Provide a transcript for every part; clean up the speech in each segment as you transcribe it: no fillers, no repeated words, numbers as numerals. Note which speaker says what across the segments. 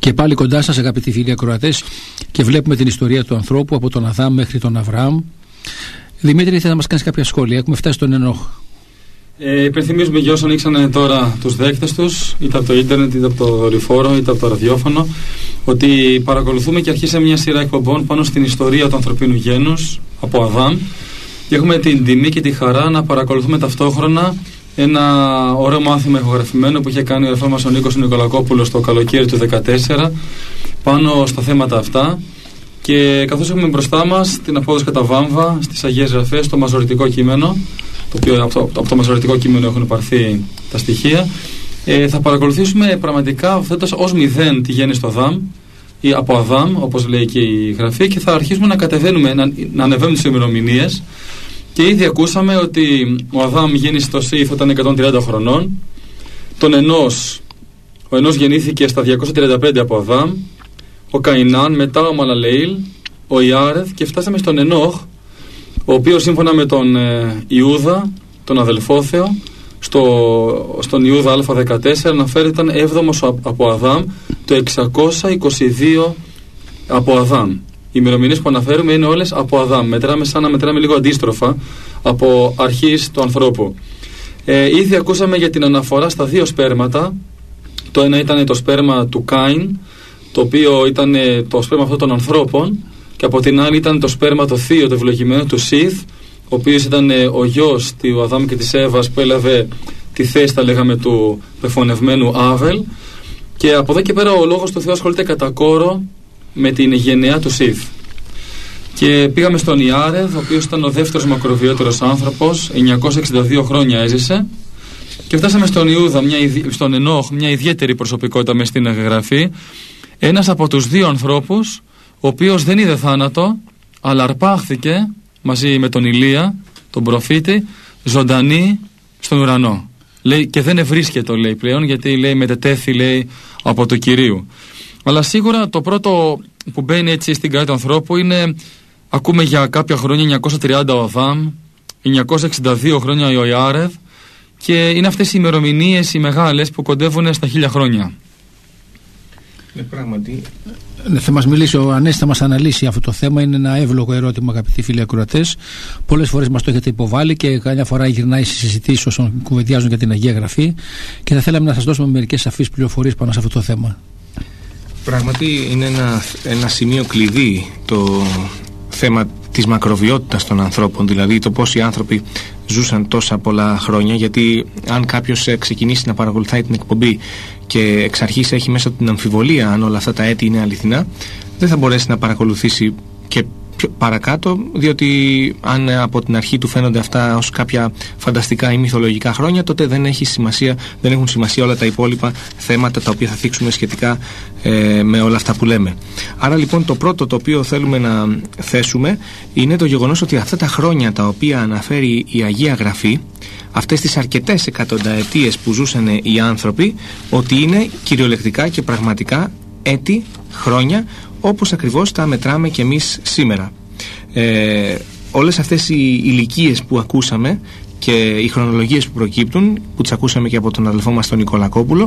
Speaker 1: Και πάλι κοντά σας, αγαπητοί φίλοι ακροατές, και βλέπουμε την ιστορία του ανθρώπου από τον Αδάμ μέχρι τον Αβραάμ. Δημήτρη, ήθελα να μας κάνεις κάποια σχόλια. Έχουμε φτάσει στον Ενόχ.
Speaker 2: Υπενθυμίζουμε για όσοι ανοίξανε τώρα τους δέκτες τους, είτε από το ίντερνετ, είτε από το δορυφόρο, είτε από το ραδιόφωνο, ότι παρακολουθούμε και αρχίσαμε μια σειρά εκπομπών πάνω στην ιστορία του ανθρωπίνου γένους από Αδάμ. Και έχουμε την τιμή και τη χαρά να παρακολουθούμε ταυτόχρονα ένα ωραίο μάθημα ηχογραφημένο που είχε κάνει ο αδελφός μας ο Νίκος Νικολακόπουλος το καλοκαίρι του 2014 πάνω στα θέματα αυτά. Και καθώς έχουμε μπροστά μας την απόδοση κατά βάμβα στις Αγίες Γραφές, το μαζοριτικό κείμενο, το οποίο από το μαζοριτικό κείμενο έχουν πάρθει τα στοιχεία, θα παρακολουθήσουμε πραγματικά θέτοντας ως μηδέν τη γέννηση του Αδάμ ή από Αδάμ, όπως λέει και η Γραφή, και θα αρχίσουμε να κατεβαίνουμε, να ανεβαίνουμε τις ημερομηνίες. Και ήδη ακούσαμε ότι ο Αδάμ γέννησε το Σίθ όταν 130 χρονών, ο Ενός γεννήθηκε στα 235 από Αδάμ, ο Καϊνάν, μετά ο Μαλαλεήλ, ο Ιάρεδ, και φτάσαμε στον Ενόχ, ο οποίος σύμφωνα με τον Ιούδα, τον αδελφόθεο, στον Ιούδα Α14 αναφέρεται ήταν 7ος από Αδάμ, το 622 από Αδάμ. Οι ημερομηνίες που αναφέρουμε είναι όλες από Αδάμ. Μετράμε σαν να μετράμε λίγο αντίστροφα από αρχής του ανθρώπου. Ήδη ακούσαμε για την αναφορά στα δύο σπέρματα. Το ένα ήταν το σπέρμα του Κάιν, το οποίο ήταν το σπέρμα αυτό των ανθρώπων, και από την άλλη ήταν το σπέρμα το θείο, το ευλογημένο του Σίθ, ο οποίος ήταν ο γιος του Αδάμ και της Εύας, που έλαβε τη θέση, τα λέγαμε, του πεφωνευμένου Άβελ. Και από εδώ και πέρα ο λόγος του Θεού ασχολείται κατά κόρο με την γενεά του Σίθ. Και πήγαμε στον Ιάρεδ, ο οποίος ήταν ο δεύτερος μακροβιότερος άνθρωπος, 962 χρόνια έζησε. Και φτάσαμε στον Ιούδα, στον Ενόχ, μια ιδιαίτερη προσωπικότητα μες στην Γραφή. Ένας από τους δύο ανθρώπους, ο οποίος δεν είδε θάνατο, αλλά αρπάχθηκε μαζί με τον Ηλία, τον προφήτη, ζωντανή στον ουρανό. Λέει, και δεν ευρίσκεται, λέει πλέον, γιατί λέει μετετέθη, λέει, από το Κυρίου. Αλλά σίγουρα το πρώτο που μπαίνει έτσι στην καρδιά του ανθρώπου είναι, ακούμε για κάποια χρόνια, 930 ο Αδάμ, 962 χρόνια ο Ιάρεδ, και είναι αυτές οι ημερομηνίες οι μεγάλες που κοντεύουν στα 1000 χρόνια.
Speaker 3: Πράγματι.
Speaker 1: Θα μας μιλήσει ο Ανέστης, θα μας αναλύσει αυτό το θέμα. Είναι ένα εύλογο ερώτημα, αγαπητοί φίλοι ακροατές. Πολλές φορές μας το έχετε υποβάλει και καμιά φορά γυρνάει στις συζητήσεις όσων κουβεντιάζουν για την Αγία Γραφή, και θα θέλαμε να σας δώσουμε μερικές σαφείς πληροφορίες πάνω σε αυτό το θέμα.
Speaker 3: Πράγματι είναι ένα σημείο κλειδί το θέμα της μακροβιότητας των ανθρώπων, δηλαδή το πώς οι άνθρωποι ζούσαν τόσα πολλά χρόνια, γιατί αν κάποιος ξεκινήσει να παρακολουθάει την εκπομπή και εξ αρχής έχει μέσα την αμφιβολία αν όλα αυτά τα έτη είναι αληθινά, δεν θα μπορέσει να παρακολουθήσει και παρακάτω, διότι αν από την αρχή του φαίνονται αυτά ως κάποια φανταστικά ή μυθολογικά χρόνια, τότε δεν έχουν σημασία όλα τα υπόλοιπα θέματα τα οποία θα θίξουμε σχετικά με όλα αυτά που λέμε. Άρα λοιπόν το πρώτο το οποίο θέλουμε να θέσουμε είναι το γεγονός ότι αυτά τα χρόνια τα οποία αναφέρει η Αγία Γραφή, αυτές τις αρκετές εκατονταετίες που ζούσαν οι άνθρωποι, ότι είναι κυριολεκτικά και πραγματικά έτη, χρόνια, όπως ακριβώς τα μετράμε και εμείς σήμερα. Όλες αυτές οι ηλικίες που ακούσαμε και οι χρονολογίες που προκύπτουν, που τις ακούσαμε και από τον αδελφό μας τον Νικολακόπουλο,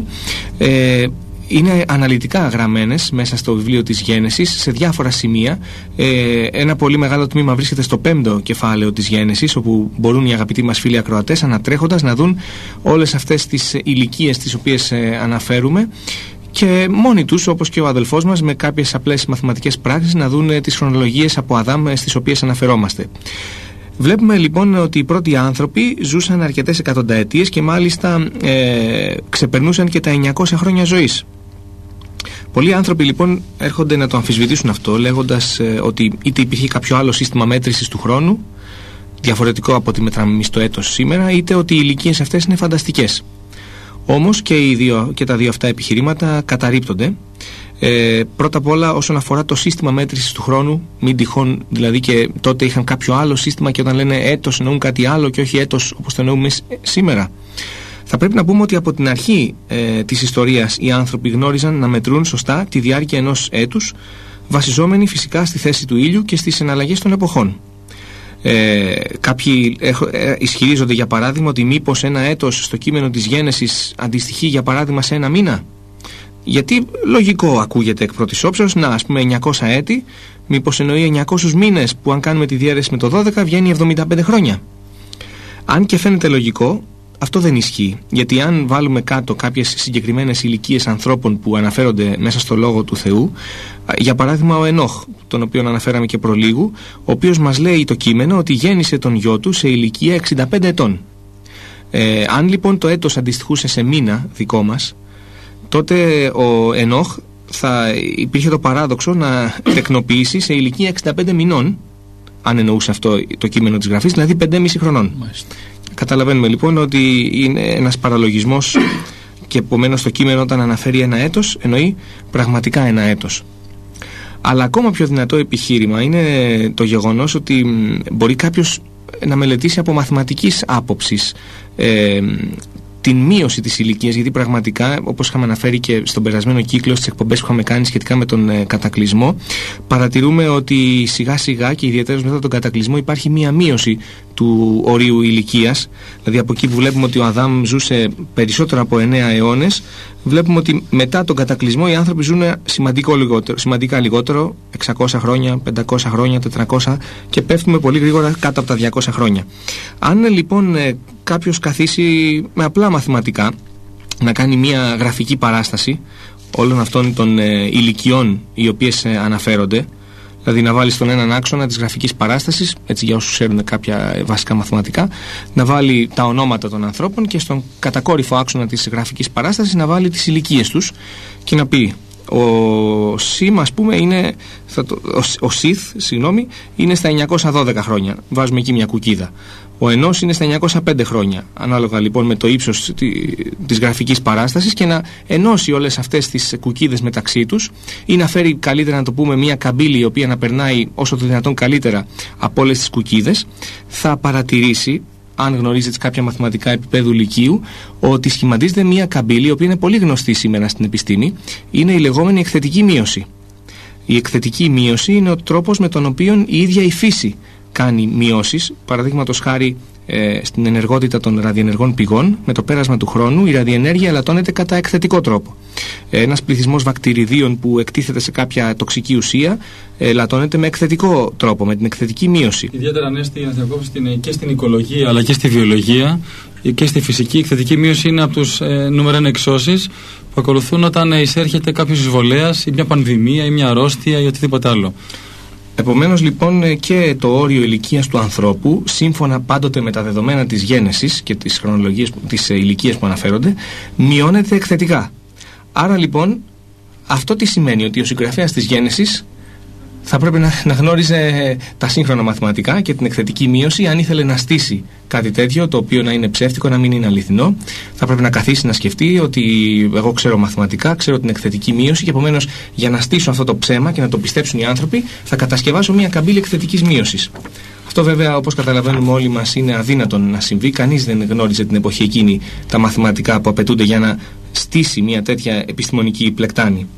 Speaker 3: είναι αναλυτικά γραμμένες μέσα στο βιβλίο της Γένεσης σε διάφορα σημεία. Ένα πολύ μεγάλο τμήμα βρίσκεται στο 5ο κεφάλαιο της Γένεσης, όπου μπορούν οι αγαπητοί μας φίλοι ακροατές ανατρέχοντας να δουν όλες αυτές τις ηλικίες τις οποίες αναφέρουμε, και μόνοι τους, όπως και ο αδελφός μας, με κάποιες απλές μαθηματικές πράξεις να δουν τις χρονολογίες από Αδάμ στις οποίες αναφερόμαστε. Βλέπουμε λοιπόν ότι οι πρώτοι άνθρωποι ζούσαν αρκετές εκατονταετίες και μάλιστα ξεπερνούσαν και τα 900 χρόνια ζωής. Πολλοί άνθρωποι λοιπόν έρχονται να το αμφισβητήσουν αυτό, λέγοντας ότι είτε υπήρχε κάποιο άλλο σύστημα μέτρησης του χρόνου, διαφορετικό από ό,τι μετράμε εμείς το έτος σήμερα, είτε ότι οι ηλικίες αυτές είναι φανταστικές. Όμως και τα δύο αυτά επιχειρήματα καταρρίπτονται. Πρώτα απ' όλα όσον αφορά το σύστημα μέτρησης του χρόνου, μην τυχόν δηλαδή και τότε είχαν κάποιο άλλο σύστημα και όταν λένε έτος εννοούν κάτι άλλο και όχι έτος όπως το εννοούμε σήμερα. Θα πρέπει να πούμε ότι από την αρχή της ιστορίας οι άνθρωποι γνώριζαν να μετρούν σωστά τη διάρκεια ενός έτους, βασιζόμενοι φυσικά στη θέση του ήλιου και στις εναλλαγές των εποχών. Κάποιοι ισχυρίζονται για παράδειγμα ότι μήπως ένα έτος στο κείμενο της Γένεσης αντιστοιχεί για παράδειγμα σε ένα μήνα. Γιατί λογικό ακούγεται εκ πρώτης όψεως, να ας πούμε 900 έτη, μήπως εννοεί 900 μήνες που αν κάνουμε τη διαίρεση με το 12 βγαίνει 75 χρόνια. Αν και φαίνεται λογικό, αυτό δεν ισχύει. Γιατί αν βάλουμε κάτω κάποιες συγκεκριμένες ηλικίες ανθρώπων που αναφέρονται μέσα στο Λόγο του Θεού, για παράδειγμα ο Ενόχ, τον οποίο αναφέραμε και προλίγου, ο οποίος μας λέει το κείμενο ότι γέννησε τον γιο του σε ηλικία 65 ετών. Αν λοιπόν το έτος αντιστοιχούσε σε μήνα δικό μας, τότε ο Ενόχ θα υπήρχε το παράδοξο να τεκνοποιήσει σε ηλικία 65 μηνών, αν εννοούσε αυτό το κείμενο της Γραφής, δηλαδή 5,5 χρονών. Μάλιστα. Καταλαβαίνουμε λοιπόν ότι είναι ένας παραλογισμός και επομένως το κείμενο όταν αναφέρει ένα έτος εννοεί πραγματικά ένα έτος. Αλλά ακόμα πιο δυνατό επιχείρημα είναι το γεγονός ότι μπορεί κάποιος να μελετήσει από μαθηματικής άποψης την μείωση της ηλικίας, γιατί πραγματικά, όπως είχαμε αναφέρει και στον περασμένο κύκλο στις εκπομπές που είχαμε κάνει σχετικά με τον κατακλυσμό, παρατηρούμε ότι σιγά σιγά και ιδιαίτερα μετά τον κατακλυσμό υπάρχει μία μείωση του ορίου ηλικίας. Δηλαδή από εκεί που βλέπουμε ότι ο Αδάμ ζούσε περισσότερο από 9 αιώνες, βλέπουμε ότι μετά τον κατακλυσμό οι άνθρωποι ζουν σημαντικά λιγότερο, 600 χρόνια, 500 χρόνια, 400 και πέφτουμε πολύ γρήγορα κάτω από τα 200 χρόνια. Αν λοιπόν κάποιος καθίσει με απλά μαθηματικά να κάνει μια γραφική παράσταση όλων αυτών των ηλικιών οι οποίες αναφέρονται, δηλαδή να βάλει στον έναν άξονα της γραφικής παράστασης, έτσι για όσους ξέρουν κάποια βασικά μαθηματικά, να βάλει τα ονόματα των ανθρώπων και στον κατακόρυφο άξονα της γραφικής παράστασης να βάλει τις ηλικίες τους και να πει ο Σιμ, ας πούμε, είναι, ο Σιθ, συγγνώμη, είναι στα 912 χρόνια. Βάζουμε εκεί μια κουκίδα. Ο Ενός είναι στα 905 χρόνια. Ανάλογα λοιπόν με το ύψος της γραφικής παράστασης, και να ενώσει όλες αυτές τις κουκίδες μεταξύ τους ή να φέρει καλύτερα, να το πούμε, μια καμπύλη η οποία να περνάει όσο το δυνατόν καλύτερα από όλες τις κουκίδες, θα παρατηρήσει, αν γνωρίζετε κάποια μαθηματικά επίπεδου λυκείου, ότι σχηματίζεται μια καμπύλη η οποία είναι πολύ γνωστή σήμερα στην επιστήμη. Είναι η λεγόμενη εκθετική μείωση. Η εκθετική μείωση είναι ο τρόπος με τον οποίο η ίδια η φύση κάνει μειώσεις. Παραδείγματος χάρη, στην ενεργότητα των ραδιενεργών πηγών, με το πέρασμα του χρόνου η ραδιενέργεια ελαττώνεται κατά εκθετικό τρόπο. Ένας πληθυσμός βακτηριδίων που εκτίθεται σε κάποια τοξική ουσία ελαττώνεται με εκθετικό τρόπο, με την εκθετική μείωση.
Speaker 2: Ιδιαίτερα και στην οικολογία αλλά και στη βιολογία και στη φυσική, η εκθετική μείωση είναι από τους νούμερο 1 εξώσεις που ακολουθούν όταν εισέρχεται κάποιος εισβολέας ή μια πανδημία ή μια αρρώστια ή οτιδήποτε άλλο.
Speaker 3: Επομένως λοιπόν και το όριο ηλικίας του ανθρώπου, σύμφωνα πάντοτε με τα δεδομένα της γένεσης και τις χρονολογίες, τις ηλικίες που αναφέρονται, μειώνεται εκθετικά. Άρα λοιπόν αυτό τι σημαίνει? Ότι ο συγγραφέας της γένεσης θα πρέπει να γνώριζε τα σύγχρονα μαθηματικά και την εκθετική μείωση. Αν ήθελε να στήσει κάτι τέτοιο, το οποίο να είναι ψεύτικο, να μην είναι αληθινό, θα πρέπει να καθίσει να σκεφτεί ότι εγώ ξέρω μαθηματικά, ξέρω την εκθετική μείωση, και επομένως για να στήσω αυτό το ψέμα και να το πιστέψουν οι άνθρωποι, θα κατασκευάσω μια καμπύλη εκθετικής μείωσης. Αυτό βέβαια, όπως καταλαβαίνουμε όλοι μας, είναι αδύνατον να συμβεί. Κανείς δεν γνώριζε την εποχή εκείνη τα μαθηματικά που απαιτούνται για να στήσει μια τέτοια επιστημονική πλεκτάνη.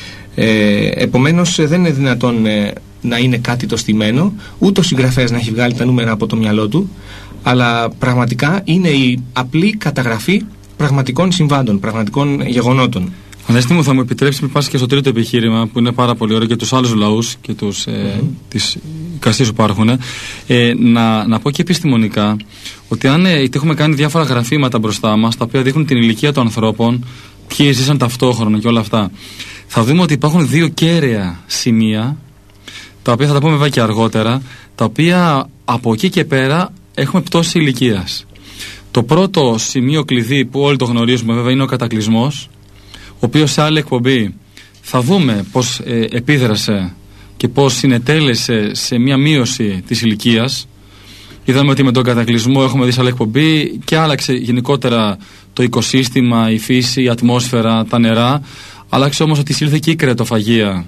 Speaker 3: Επομένως δεν είναι δυνατόν να είναι κάτι το στημένο, ούτε ο συγγραφέας να έχει βγάλει τα νούμερα από το μυαλό του, αλλά πραγματικά είναι η απλή καταγραφή πραγματικών συμβάντων, πραγματικών γεγονότων.
Speaker 2: Ανέστη μου, θα μου επιτρέψει να πας και στο τρίτο επιχείρημα, που είναι πάρα πολύ ωραίο, και τους άλλους λαούς και τις εικασίες που υπάρχουν, να πω και επιστημονικά ότι αν έχουμε κάνει διάφορα γραφήματα μπροστά μας, τα οποία δείχνουν την ηλικία των ανθρώπων, ποιοι ζήσαν ταυτόχρονα και όλα αυτά, θα δούμε ότι υπάρχουν δύο κέραια σημεία, τα οποία θα τα πούμε βέβαια και αργότερα, τα οποία από εκεί και πέρα έχουμε πτώση ηλικίας. Το πρώτο σημείο κλειδί που όλοι το γνωρίζουμε βέβαια είναι ο κατακλυσμός, ο οποίος σε άλλη εκπομπή θα δούμε πώς επίδρασε και πώς συνετέλεσε σε μια μείωση της ηλικίας. Είδαμε ότι με τον κατακλυσμό, έχουμε δει σε άλλη εκπομπή, και άλλαξε γενικότερα το οικοσύστημα, η φύση, η ατμόσφαιρα, τα νερά. Άλλαξε όμως ότι εισήλθε και η κρεατοφαγία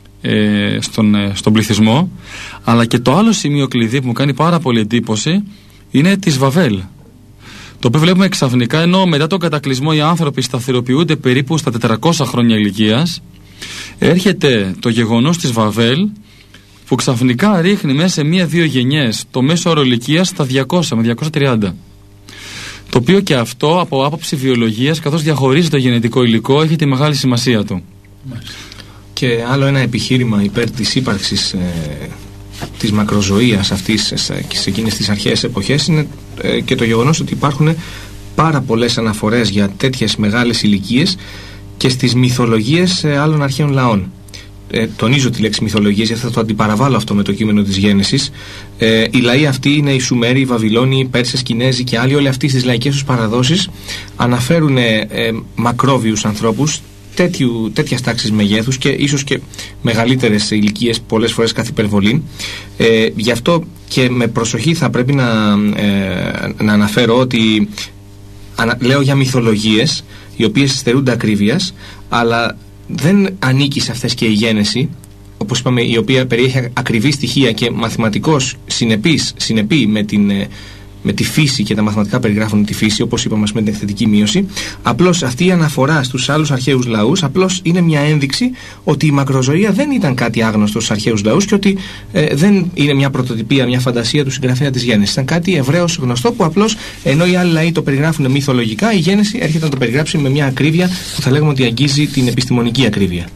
Speaker 2: στον πληθυσμό. Αλλά και το άλλο σημείο κλειδί που μου κάνει πάρα πολύ εντύπωση είναι της Βαβέλ, το οποίο βλέπουμε ξαφνικά, ενώ μετά τον κατακλυσμό οι άνθρωποι σταθεροποιούνται περίπου στα 400 χρόνια ηλικίας, έρχεται το γεγονός της Βαβέλ που ξαφνικά ρίχνει μέσα σε 1-2 γενιές το μέσο όρο ηλικίας στα 200 με 230. Το οποίο και αυτό από άποψη βιολογίας, καθώς διαχωρίζει το γενετικό υλικό, έχει τη μεγάλη σημασία του.
Speaker 3: Και άλλο ένα επιχείρημα υπέρ της ύπαρξης της μακροζωίας αυτής σε εκείνες τις αρχαίες εποχές είναι και το γεγονός ότι υπάρχουν πάρα πολλές αναφορές για τέτοιες μεγάλες ηλικίες και στις μυθολογίες άλλων αρχαίων λαών. Τονίζω τη λέξη μυθολογίες γιατί θα το αντιπαραβάλλω αυτό με το κείμενο της Γένεσης. Οι λαοί αυτοί είναι οι Σουμέροι, οι Βαβυλώνοι, οι Πέρσες, Κινέζοι και άλλοι. Όλοι αυτοί στις λαϊκές τους παραδόσεις αναφέρουν μακρόβιους ανθρώπους τέτοιας τάξης μεγέθους και ίσως και μεγαλύτερες ηλικίες, πολλές φορές καθ' υπερβολή. Γι' αυτό και με προσοχή θα πρέπει να αναφέρω ότι λέω για μυθολογίες οι οποίες στερούνται ακρίβειας, αλλά δεν ανήκει σε αυτές και η Γένεση, όπως είπαμε, η οποία περιέχει ακριβή στοιχεία και μαθηματικώς συνεπή με τη φύση, και τα μαθηματικά περιγράφουν τη φύση, όπως είπαμε, με την εκθετική μείωση. Απλώς αυτή η αναφορά στους άλλους αρχαίους λαούς απλώς είναι μια ένδειξη ότι η μακροζωία δεν ήταν κάτι άγνωστο στους αρχαίους λαούς και ότι δεν είναι μια πρωτοτυπία, μια φαντασία του συγγραφέα της Γένεσης. Ήταν κάτι ευρέως γνωστό που απλώς, ενώ οι άλλοι λαοί το περιγράφουν μυθολογικά, η Γένεση έρχεται να το περιγράψει με μια ακρίβεια που θα λέγαμε ότι αγγίζει την επιστημονική ακρίβεια.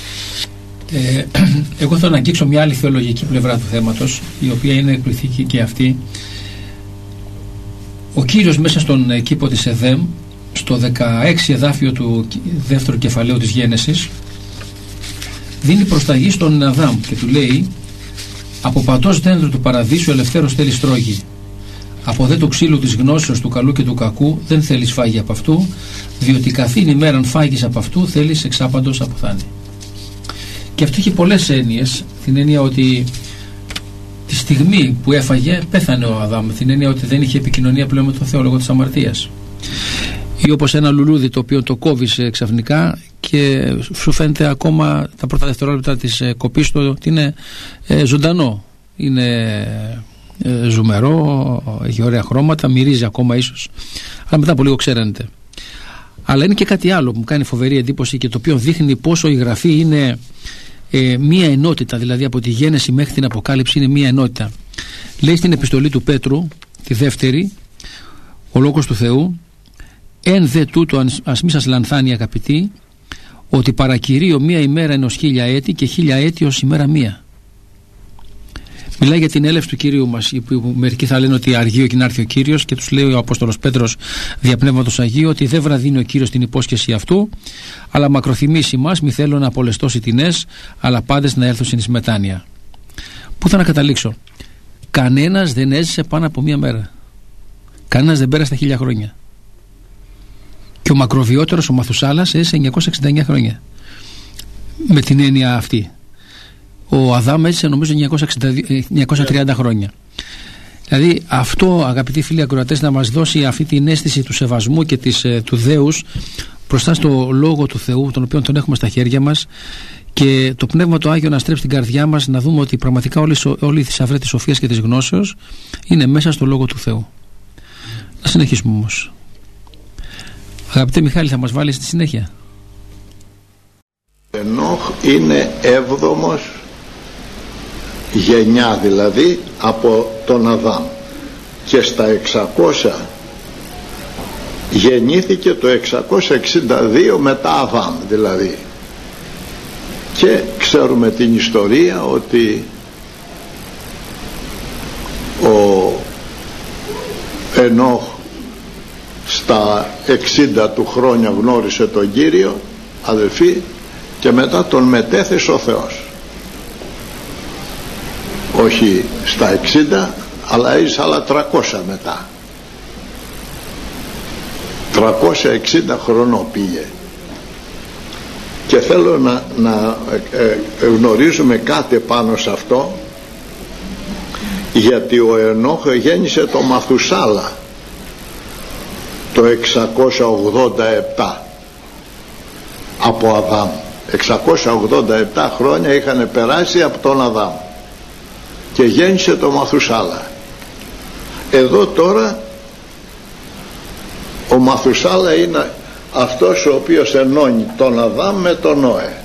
Speaker 1: Εγώ θέλω να αγγίξω μια άλλη θεολογική πλευρά του θέματος, η οποία είναι εκπληκτική και αυτή. Ο Κύριος μέσα στον κήπο της Εδέμ, στο 16 εδάφιο του δεύτερου κεφαλαίου της Γένεσης, δίνει προσταγή στον Αδάμ και του λέει: «Από πατός δέντρο του παραδείσου ελευθέρως θέλεις τρώγει. Από δε το ξύλου της γνώσεως του καλού και του κακού δεν θέλεις φάγει από αυτού, διότι καθήν ημέραν φάγεις από αυτού θέλεις εξάπαντος αποθάνει». Και αυτό έχει πολλές έννοιες. Την έννοια ότι τη στιγμή που έφαγε πέθανε ο Αδάμ, την έννοια ότι δεν είχε επικοινωνία πλέον με τον Θεό λόγω της αμαρτίας. Ή όπως ένα λουλούδι το οποίο το κόβεις ξαφνικά και σου φαίνεται ακόμα τα πρώτα δευτερόλεπτα της κοπής του ότι είναι ζωντανό, είναι ζουμερό, έχει ωραία χρώματα, μυρίζει ακόμα ίσως, αλλά μετά από λίγο ξέρετε. Αλλά είναι και κάτι άλλο που μου κάνει φοβερή εντύπωση και το οποίο δείχνει πόσο η Γραφή είναι μία ενότητα, δηλαδή από τη Γένεση μέχρι την Αποκάλυψη είναι μία ενότητα. Λέει στην επιστολή του Πέτρου, τη δεύτερη, ο Λόγος του Θεού: «Εν δε τούτο ας μη σας λανθάνει αγαπητοί, ότι παρακυρείω μία ημέρα ενός 1000 έτη και 1000 έτη ως ημέρα μία». Μιλάει για την έλευση του Κυρίου μας, που μερικοί θα λένε ότι αργεί και να έρθει ο Κύριος, και τους λέει ο Απόστολος Πέτρος δια Πνεύματος Αγίου ότι δεν βραδύνει ο Κύριος την υπόσχεση αυτού, αλλά μακροθυμήσει μας, μη θέλω να απολεστώσει τινές, αλλά πάντες να έρθουν εις μετάνοια. Πού θα να καταλήξω? Κανένας δεν έζησε πάνω από μία μέρα. Κανένας δεν πέρασε τα 1000 χρόνια. Και ο μακροβιότερος, ο Μαθουσάλας, έζησε 969 χρόνια. Με την έννοια αυτή. Ο Αδάμ έζησε νομίζω 930 χρόνια. Δηλαδή αυτό, αγαπητοί φίλοι ακροατές, να μας δώσει αυτή την αίσθηση του σεβασμού και του δέους μπροστά στο Λόγο του Θεού, τον οποίο τον έχουμε στα χέρια μας, και το Πνεύμα το Άγιο να στρέψει την καρδιά μας, να δούμε ότι πραγματικά όλη η θησαυρία της σοφίας και της γνώσεως είναι μέσα στο Λόγο του Θεού. Να συνεχίσουμε όμως. Αγαπητέ Μιχάλη, θα μας βάλει στη συνέχεια.
Speaker 4: Ενόχ είναι 7ος γενιά, δηλαδή από τον Αδάμ, και στα 600 γεννήθηκε το 662 μετά Αδάμ δηλαδή. Και ξέρουμε την ιστορία ότι ο Ενόχ στα 60 του χρόνια γνώρισε τον Κύριο, αδελφοί, και μετά τον μετέθεσε ο Θεός. Όχι στα 60, αλλά έζησε άλλα 300 μετά. 360 χρονών πήγε. Και θέλω να γνωρίζουμε κάτι πάνω σε αυτό, γιατί ο Ενόχ γέννησε το Μαθουσάλα το 687 από Αδάμ. 687 χρόνια είχαν περάσει από τον Αδάμ και γέννησε το Μαθουσάλα. Εδώ τώρα ο Μαθουσάλα είναι αυτός ο οποίος ενώνει τον Αδάμ με τον Νόε.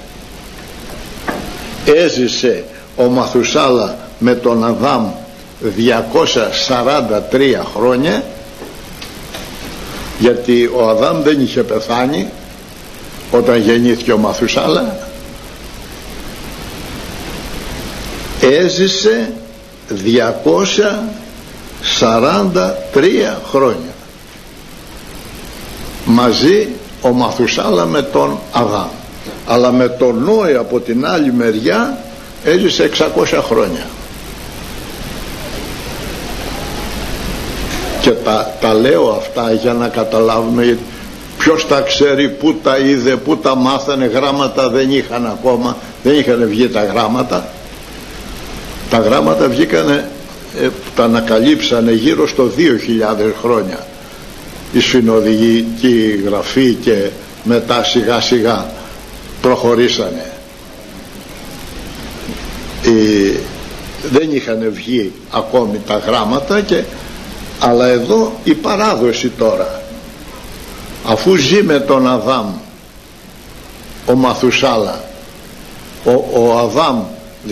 Speaker 4: Έζησε ο Μαθουσάλα με τον Αδάμ 243 χρόνια γιατί ο Αδάμ δεν είχε πεθάνει όταν γεννήθηκε ο Μαθουσάλα. Έζησε 243 χρόνια μαζί ο Μαθουσάλα με τον Αδάμ, αλλά με τον Νόε από την άλλη μεριά έζησε 600 χρόνια. Και τα λέω αυτά για να καταλάβουμε, ποιος τα ξέρει, πού τα είδε, πού τα μάθανε. Γράμματα δεν είχαν ακόμα, δεν είχαν βγει τα γράμματα. Τα γράμματα βγήκανε, τα ανακαλύψανε γύρω στο 2000 χρόνια η συνοδική γραφή, και μετά σιγά σιγά προχωρήσανε. Δεν είχαν βγει ακόμη τα γράμματα, αλλά εδώ η παράδοση τώρα, αφού ζει με τον Αδάμ ο Μαθουσάλα, ο Αδάμ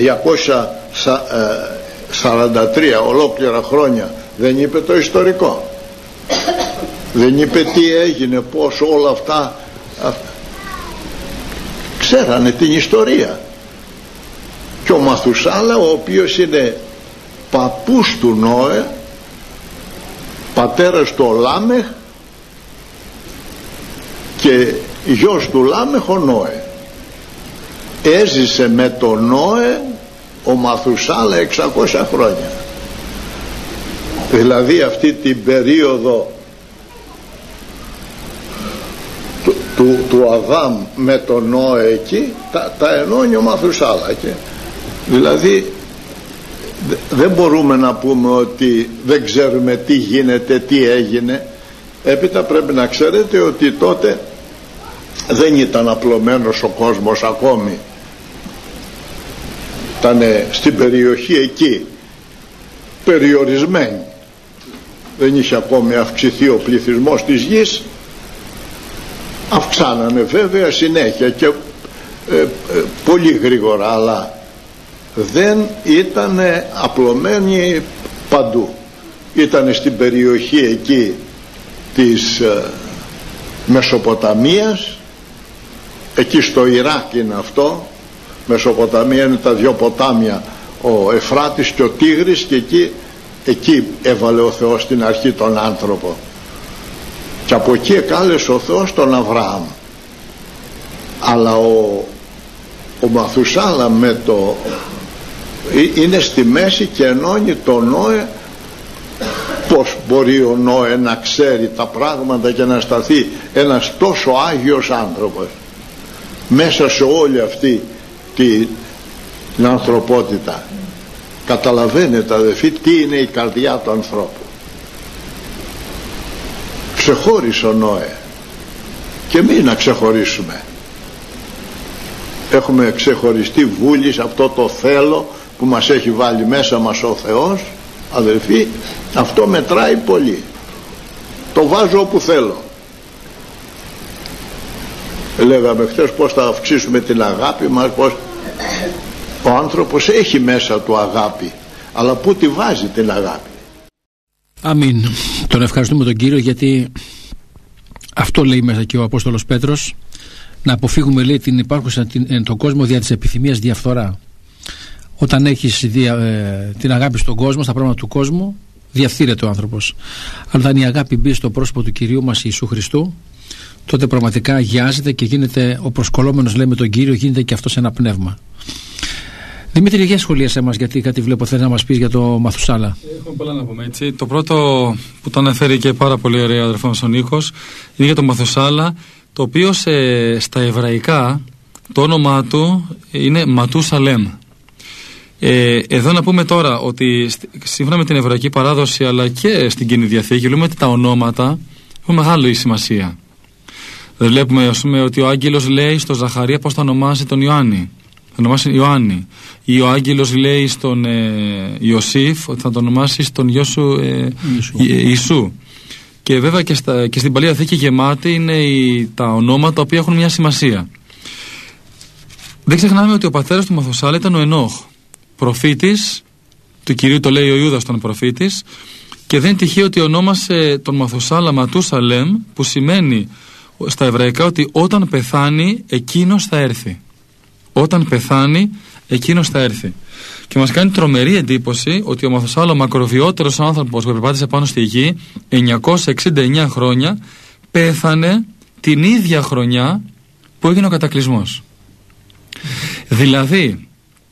Speaker 4: 243 ολόκληρα χρόνια, δεν είπε το ιστορικό, δεν είπε τι έγινε, πώς, όλα αυτά ξέρανε την ιστορία. Και ο Μαθουσάλα, ο οποίος είναι παππούς του Νόε, πατέρας του Λάμεχ και γιος του Λάμεχ ο Νόε, έζησε με τον Νόε ο Μαθουσάλα 600 χρόνια. Δηλαδή αυτή την περίοδο του Αδάμ με τον Νόε εκεί τα ενώνει ο Μαθουσάλα. Δηλαδή δεν μπορούμε να πούμε ότι δεν ξέρουμε τι γίνεται, τι έγινε. Έπειτα πρέπει να ξέρετε ότι τότε δεν ήταν απλωμένος ο κόσμος ακόμη. Ήταν στην περιοχή εκεί περιορισμένη, δεν είχε ακόμη αυξηθεί ο πληθυσμός της γης. Αυξάνανε βέβαια συνέχεια και πολύ γρήγορα, αλλά δεν ήταν απλωμένοι παντού. Ήταν στην περιοχή εκεί της Μεσοποταμίας, εκεί στο Ιράκ είναι αυτό. Μεσοποταμία είναι τα δυο ποτάμια, ο Εφράτης και ο Τίγρης, και εκεί έβαλε ο Θεός στην αρχή τον άνθρωπο, και από εκεί εκάλεσε ο Θεός τον Αβραάμ. Αλλά ο Μαθουσάλα είναι στη μέση και ενώνει τον Νόε. Πως μπορεί ο Νόε να ξέρει τα πράγματα και να σταθεί ένας τόσο άγιος άνθρωπος μέσα σε όλη αυτή την ανθρωπότητα? Καταλαβαίνετε αδελφοί τι είναι η καρδιά του ανθρώπου. Ξεχώρισε ο Νόε, και εμείς να ξεχωρίσουμε. Έχουμε ξεχωριστεί βούλης, αυτό το θέλω που μας έχει βάλει μέσα μας ο Θεός, αδελφοί, αυτό μετράει πολύ. Το βάζω όπου θέλω. Λέγαμε χθες πως θα αυξήσουμε την αγάπη μας, πως ο άνθρωπος έχει μέσα του αγάπη, αλλά πού τη βάζει την αγάπη?
Speaker 1: Αμήν. Τον ευχαριστούμε τον Κύριο, γιατί αυτό λέει μέσα και ο Απόστολος Πέτρος, να αποφύγουμε, λέει, την υπάρχουσα τον κόσμο δια της επιθυμίας διαφθορά. Όταν έχεις την αγάπη στον κόσμο, στα πράγματα του κόσμου, διαφθείρεται ο άνθρωπος. Αλλά όταν η αγάπη μπει στο πρόσωπο του Κυρίου μας Ιησού Χριστού, τότε πραγματικά αγιάζεται και γίνεται ο προσκολλόμενος, λέει, με τον Κύριο, γίνεται και αυτός ένα πνεύμα. Δημήτρη, για σχολίασέ μας, γιατί κάτι βλέπω θέλει να μας πεις για το Μαθουσάλα.
Speaker 2: Έχουμε πολλά να πούμε, έτσι. Το πρώτο που το αναφέρει και πάρα πολύ ωραία ο αδερφός μας ο Νίκος είναι για το Μαθουσάλα, το οποίο στα εβραϊκά το όνομά του είναι Ματούσαλεμ. Εδώ να πούμε τώρα ότι σύμφωνα με την εβραϊκή παράδοση, αλλά και στην Καινή Διαθήκη, λέμε ότι τα ονόματα έχουν μεγάλη σημασία. Δεν βλέπουμε, ας πούμε, ότι ο άγγελος λέει στο Ζαχαρία πώς θα ονομάσει τον Ιωάννη. Θα ονομάσει Ιωάννη. Ή ο άγγελος λέει στον Ιωσήφ ότι θα τον ονομάσει στον γιο σου Ιησού. Και βέβαια και στην Παλαιά Διαθήκη γεμάτη είναι τα ονόματα τα οποία έχουν μια σημασία. Δεν ξεχνάμε ότι ο πατέρας του Μαθουσάλα ήταν ο Ενόχ, προφήτης του Κυρίου, το λέει ο Ιούδας τον προφήτης, Και δεν είναι τυχαίο ότι ονόμασε τον Μαθουσάλα Ματούσαλεμ, που σημαίνει στα εβραϊκά ότι όταν πεθάνει εκείνος θα έρθει. Όταν πεθάνει εκείνος θα έρθει. Και μας κάνει τρομερή εντύπωση ότι ο Μαθουσάλα, ο μακροβιότερος άνθρωπος που περπάτησε πάνω στη γη 969 χρόνια, πέθανε την ίδια χρονιά που έγινε ο κατακλυσμός. Δηλαδή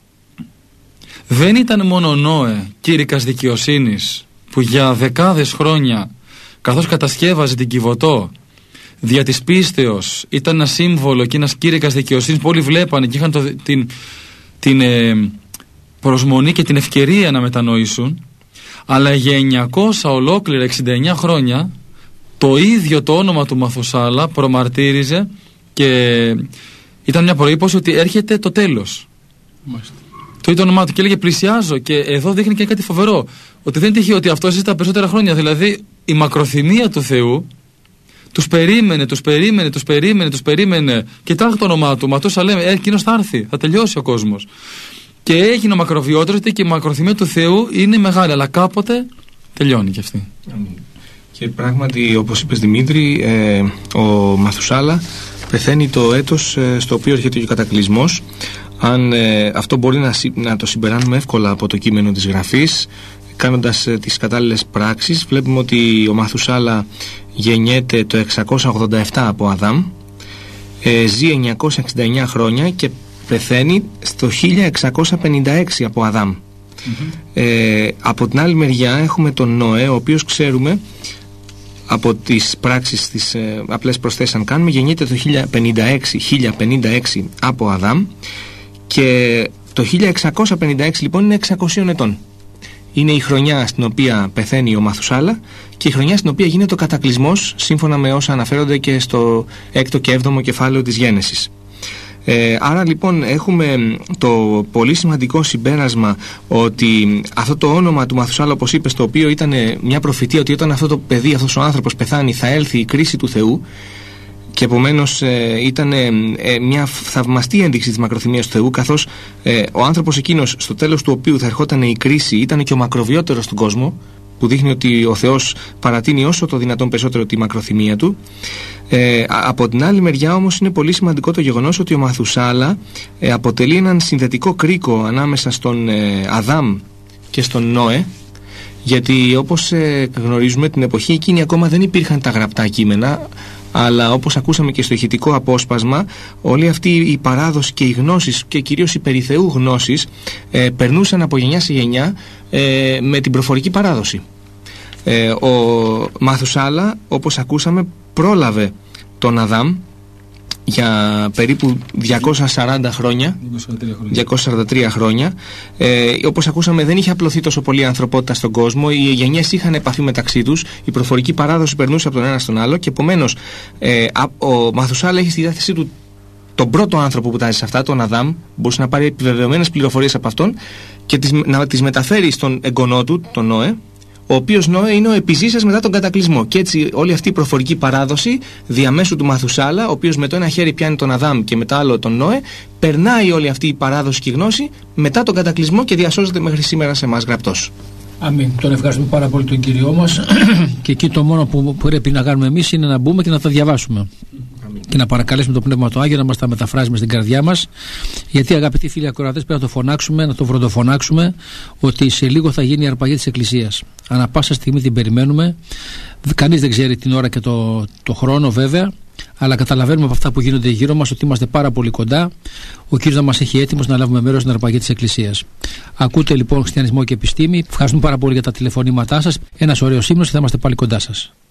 Speaker 2: δεν ήταν μόνο ο Νόε, κήρυκας δικαιοσύνης, που για δεκάδες χρόνια, καθώς κατασκεύαζε την Κιβωτό, δια της πίστεως ήταν ένα σύμβολο και ένας κήρυκας δικαιοσύνης που όλοι βλέπανε και είχαν την προσμονή και την ευκαιρία να μετανοήσουν, αλλά για 900 ολόκληρα 69 χρόνια το ίδιο το όνομα του Μαθουσάλα προμαρτύριζε και ήταν μια προϋπόση ότι έρχεται το τέλος. Μάλιστα. Το ίδιο όνομά του και έλεγε πλησιάζω, και εδώ δείχνει και κάτι φοβερό, ότι δεν τυχαίο ότι αυτός ήταν περισσότερα χρόνια, δηλαδή η μακροθυμία του Θεού τους περίμενε, κοιτάξτε το όνομά του, Ματούσαλεμ, εκείνος θα έρθει, θα τελειώσει ο κόσμος. Και έγινε ο μακροβιότερος, και η μακροθυμία του Θεού είναι μεγάλη, αλλά κάποτε τελειώνει και αυτή.
Speaker 3: Και πράγματι, όπως είπες Δημήτρη, ο Μαθουσάλα πεθαίνει το έτος στο οποίο έρχεται ο κατακλυσμός. Αν αυτό μπορεί να το συμπεράνουμε εύκολα από το κείμενο της Γραφής, κάνοντας τις κατάλληλες πράξεις, βλέπουμε ότι ο Μαθουσάλα γεννιέται το 687 από Αδάμ, ζει 969 χρόνια και πεθαίνει στο 1656 από Αδάμ. Από την άλλη μεριά έχουμε τον Νόε, ο οποίος ξέρουμε από τις πράξεις, τις απλές προσθέσεις αν κάνουμε, γεννιέται το 1056 από Αδάμ, και το 1656 λοιπόν είναι 600 ετών. Είναι η χρονιά στην οποία πεθαίνει ο Μαθουσάλα και η χρονιά στην οποία γίνεται ο κατακλυσμός, σύμφωνα με όσα αναφέρονται και στο 6ο και 7ο κεφάλαιο της Γένεσης. Άρα λοιπόν έχουμε το πολύ σημαντικό συμπέρασμα ότι αυτό το όνομα του Μαθουσάλα, όπως είπες, το οποίο ήταν μια προφητεία ότι όταν αυτό το παιδί, αυτός ο άνθρωπος πεθάνει, θα έλθει η κρίση του Θεού, και επομένως ήταν μια θαυμαστή ένδειξη της μακροθυμίας του Θεού, καθώς ο άνθρωπος εκείνος στο τέλος του οποίου θα ερχόταν η κρίση ήταν και ο μακροβιότερος στον κόσμο, που δείχνει ότι ο Θεός παρατείνει όσο το δυνατόν περισσότερο τη μακροθυμία του. Από την άλλη μεριά όμως είναι πολύ σημαντικό το γεγονός ότι ο Μαθουσάλα αποτελεί έναν συνδετικό κρίκο ανάμεσα στον Αδάμ και στον Νόε, γιατί όπως γνωρίζουμε την εποχή εκείνη ακόμα δεν υπήρχαν τα γραπτά κείμενα, αλλά όπως ακούσαμε και στο ηχητικό απόσπασμα, όλη αυτή η παράδοση και οι γνώσεις και κυρίως οι περί Θεού γνώσεις περνούσαν από γενιά σε γενιά με την προφορική παράδοση. Ο Μαθουσάλα, όπως ακούσαμε, πρόλαβε τον Αδάμ για περίπου 243 χρόνια. Όπως ακούσαμε, δεν είχε απλωθεί τόσο πολύ η ανθρωπότητα στον κόσμο. Οι γενιές είχαν επαφή μεταξύ τους, η προφορική παράδοση περνούσε από τον ένα στον άλλο, και επομένως ο Μαθουσάλα έχει στη διάθεσή του τον πρώτο άνθρωπο που τάζει σε αυτά, τον Αδάμ, μπορούσε να πάρει επιβεβαιωμένες πληροφορίες από αυτόν και να τις μεταφέρει στον εγγονό του, τον Νόε, ο οποίος Νόε είναι ο επιζήσας μετά τον κατακλυσμό. Και έτσι όλη αυτή η προφορική παράδοση διαμέσου του Μαθουσάλα, ο οποίος με το ένα χέρι πιάνει τον Αδάμ και με το άλλο τον Νόε, περνάει όλη αυτή η παράδοση και η γνώση μετά τον κατακλυσμό και διασώζεται μέχρι σήμερα σε εμάς γραπτός.
Speaker 1: Αμήν. Τον ευχαριστούμε πάρα πολύ τον Κύριό μας. Και εκεί το μόνο που πρέπει να κάνουμε εμείς είναι να μπούμε και να τα διαβάσουμε. Και να παρακαλέσουμε το Πνεύμα του Άγιο να μας τα μεταφράζει μες στην καρδιά μας. Γιατί, αγαπητοί φίλοι ακροατές, πρέπει να το φωνάξουμε, να το βροντοφωνάξουμε, ότι σε λίγο θα γίνει η αρπαγή της Εκκλησίας. Ανά πάσα στιγμή την περιμένουμε. Κανείς δεν ξέρει την ώρα και το χρόνο, βέβαια. Αλλά καταλαβαίνουμε από αυτά που γίνονται γύρω μας ότι είμαστε πάρα πολύ κοντά. Ο Κύριος να μας έχει έτοιμος να λάβουμε μέρος στην αρπαγή της Εκκλησίας. Ακούτε λοιπόν Χριστιανισμό και Επιστήμη. Ευχαριστούμε πάρα πολύ για τα τηλεφωνήματά σας. Ένας ωραίος ύμνος και θα είμαστε πάλι κοντά σας.